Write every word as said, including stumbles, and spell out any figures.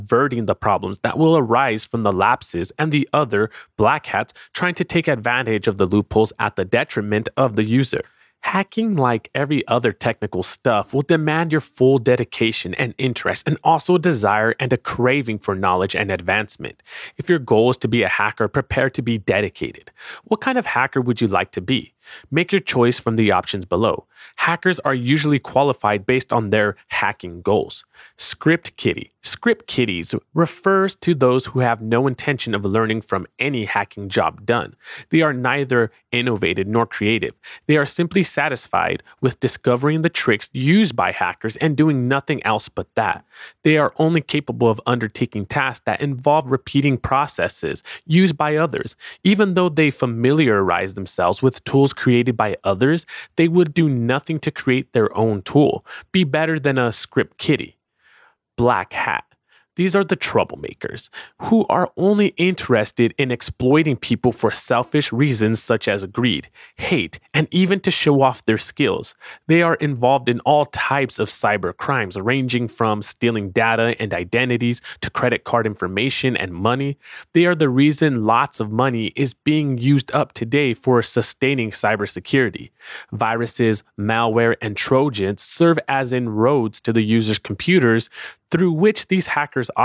averting the problems that will arise from the lapses and the other black hats trying to take advantage of the loopholes at the detriment of the user. Hacking, like every other technical stuff, will demand your full dedication and interest, and also a desire and a craving for knowledge and advancement. If your goal is to be a hacker, prepare to be dedicated. What kind of hacker would you like to be? Make your choice from the options below. Hackers are usually qualified based on their hacking goals. Script kiddie. Script kiddies refers to those who have no intention of learning from any hacking job done. They are neither innovative nor creative. They are simply satisfied with discovering the tricks used by hackers and doing nothing else but that. They are only capable of undertaking tasks that involve repeating processes used by others. Even though they familiarize themselves with tools created by others, they would do nothing to create their own tool. Be better than a script kiddie. Black hat. These are the troublemakers who are only interested in exploiting people for selfish reasons such as greed, hate, and even to show off their skills. They are involved in all types of cyber crimes, ranging from stealing data and identities to credit card information and money. They are the reason lots of money is being used up today for sustaining cybersecurity. Viruses, malware, and Trojans serve as inroads to the user's computers through which these hackers